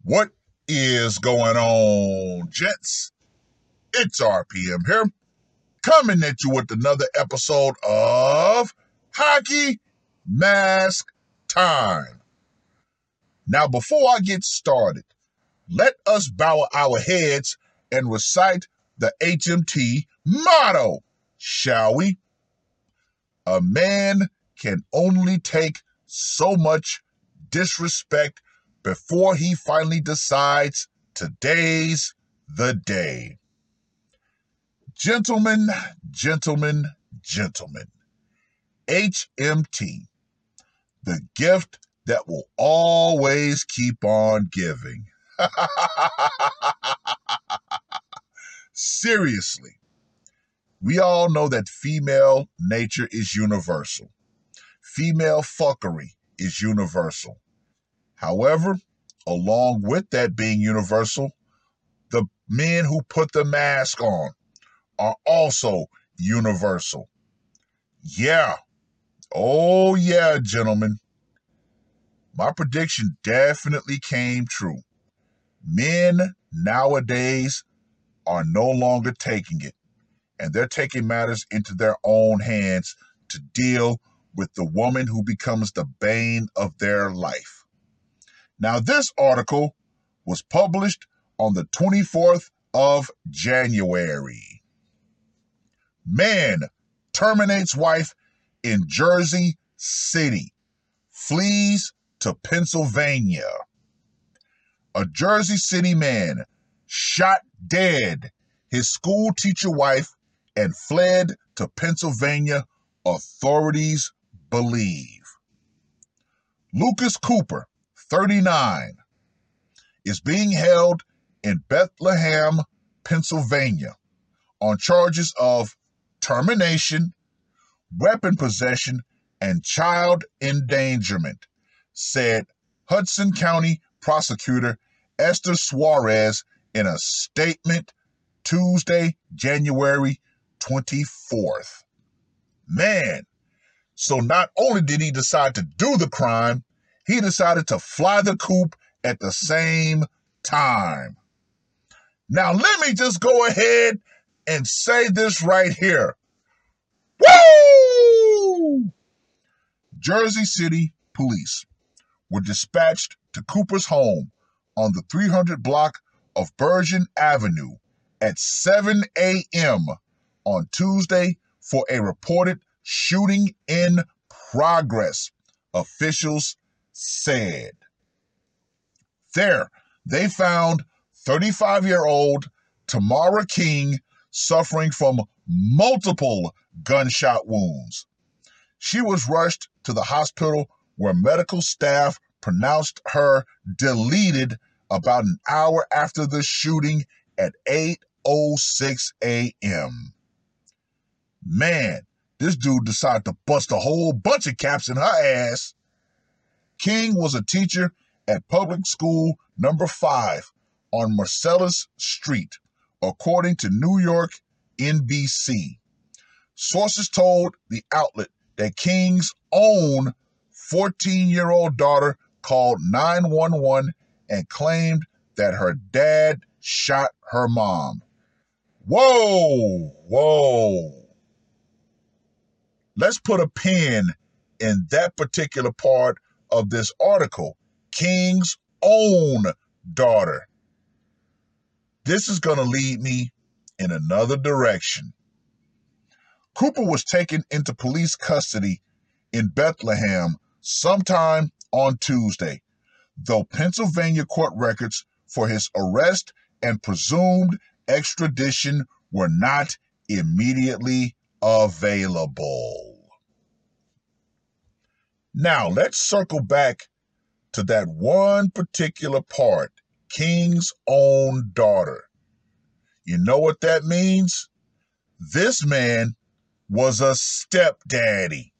What is going on, gents? It's RPM here, coming at you with another episode of Hockey Mask Time. Now, before I get started, let us bow our heads and recite the HMT motto, shall we? A man can only take so much disrespect before he finally decides today's the day. Gentlemen, HMT, the gift that will always keep on giving. Seriously, we all know that female nature is universal. Female fuckery is universal. However, along with that being universal, the men who put the mask on are also universal. Yeah. Oh yeah, gentlemen. My prediction definitely came true. Men nowadays are no longer taking it, and they're taking matters into their own hands to deal with the woman who becomes the bane of their life. Now, this article was published on the 24th of January. Man terminates wife in Jersey City, flees to Pennsylvania. A Jersey City man shot dead his school teacher wife and fled to Pennsylvania, authorities believe. Lucas Cooper, 39, is being held in Bethlehem, Pennsylvania on charges of termination, weapon possession, and child endangerment, said Hudson County Prosecutor Esther Suarez in a statement Tuesday, January 24th. Man, so not only did he decide to do the crime, he decided to fly the coop at the same time. Now, let me just go ahead and say this right here. Woo! Jersey City police were dispatched to Cooper's home on the 300 block of Bergen Avenue at 7 a.m. on Tuesday for a reported shooting in progress, officials said. There, they found 35-year-old Tamara King suffering from multiple gunshot wounds. She was rushed to the hospital where medical staff pronounced her deleted about an hour after the shooting at 8:06 a.m. Man, this dude decided to bust a whole bunch of caps in her ass. King was a teacher at public school number 5 on Marcellus Street, according to New York NBC. Sources told the outlet that King's own 14-year-old daughter called 911 and claimed that her dad shot her mom. Whoa. Let's put a pin in that particular part of this article. King's own daughter. This is going to lead me in another direction. Cooper was taken into police custody in Bethlehem sometime on Tuesday, though Pennsylvania court records for his arrest and presumed extradition were not immediately available. Now, let's circle back to that one particular part, King's own daughter. You know what that means? This man was a stepdaddy.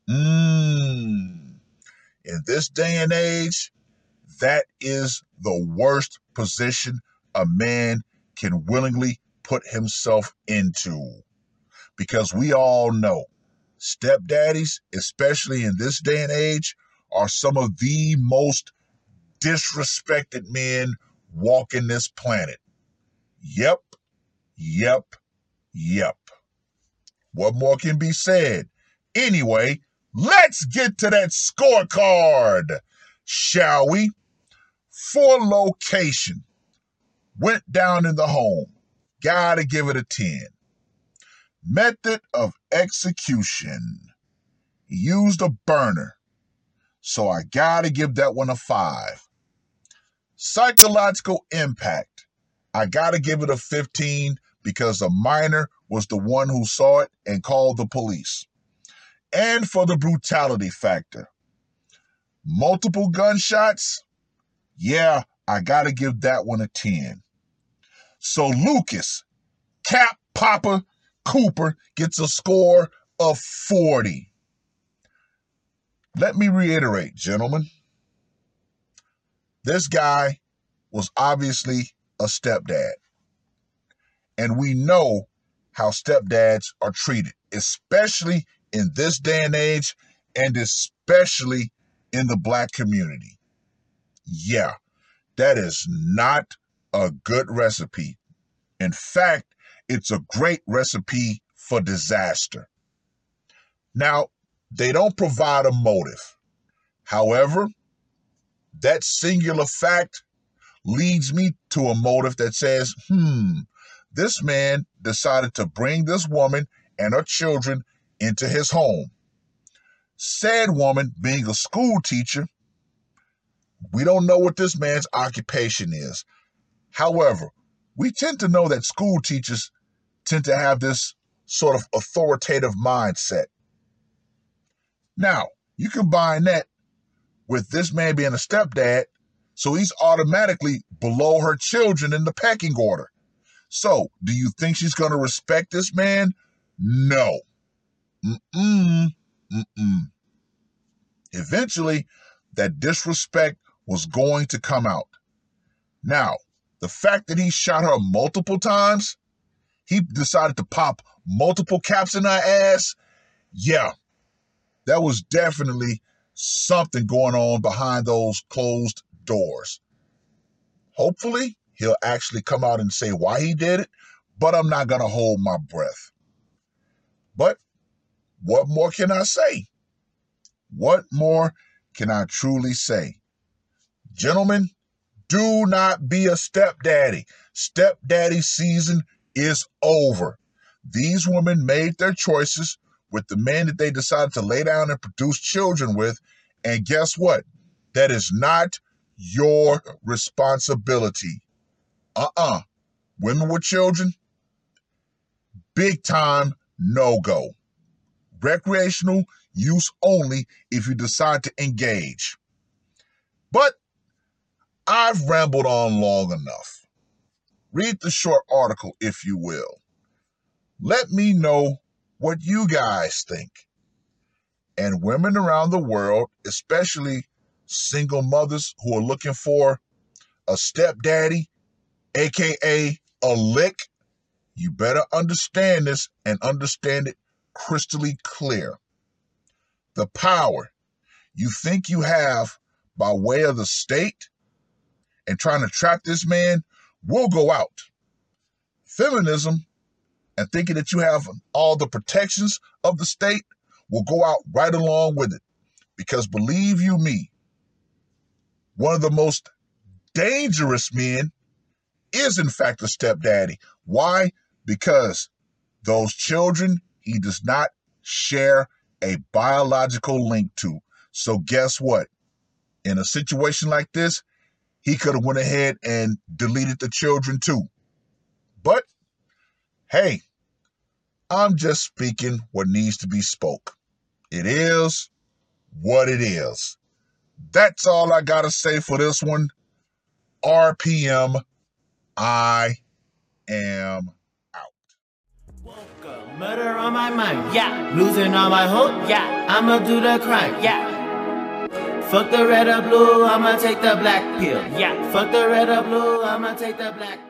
In this day and age, that is the worst position a man can willingly put himself into. Because we all know stepdaddies, especially in this day and age, are some of the most disrespected men walking this planet. Yep, yep, yep. What more can be said? Anyway, let's get to that scorecard, shall we? For location, went down in the home. Gotta give it a 10. Method of execution, used a burner. So I gotta give that one a 5. Psychological impact, I gotta give it a 15 because a minor was the one who saw it and called the police. And for the brutality factor, multiple gunshots, yeah, I gotta give that one a 10. So Lucas, Cap Papa Cooper gets a score of 40. Let me reiterate, gentlemen. This guy was obviously a stepdad. And we know how stepdads are treated, especially in this day and age, and especially in the Black community. Yeah, that is not a good recipe. In fact, it's a great recipe for disaster. Now, they don't provide a motive. However, that singular fact leads me to a motive that says, this man decided to bring this woman and her children into his home. Said woman being a school teacher, we don't know what this man's occupation is. However, we tend to know that school teachers tend to have this sort of authoritative mindset. Now, you combine that with this man being a stepdad, so he's automatically below her children in the pecking order. So, do you think she's going to respect this man? No. Eventually, that disrespect was going to come out. Now, the fact that he shot her multiple times, he decided to pop multiple caps in her ass, yeah, that was definitely something going on behind those closed doors. Hopefully, he'll actually come out and say why he did it, but I'm not going to hold my breath. But what more can I say? What more can I truly say? Gentlemen, do not be a stepdaddy. Stepdaddy season is over. These women made their choices with the man that they decided to lay down and produce children with. And guess what? That is not your responsibility. Women with children, big time no-go. Recreational use only if you decide to engage. But I've rambled on long enough. Read the short article, if you will. Let me know what you guys think. And women around the world, especially single mothers who are looking for a stepdaddy, aka a lick, you better understand this and understand it crystally clear. The power you think you have by way of the state and trying to trap this man will go out. Feminism and thinking that you have all the protections of the state will go out right along with it. Because believe you me, one of the most dangerous men is in fact a stepdaddy. Why? Because those children he does not share a biological link to. So guess what? In a situation like this, he could have went ahead and deleted the children too. But, hey, I'm just speaking what needs to be spoke. It is what it is. That's all I gotta say for this one. RPM, I am out. Murder on my mind, yeah. Losing all my hope, yeah. I'ma do the crime, yeah. Fuck the red or blue, I'ma take the black pill, yeah. Fuck the red or blue, I'ma take the black pill.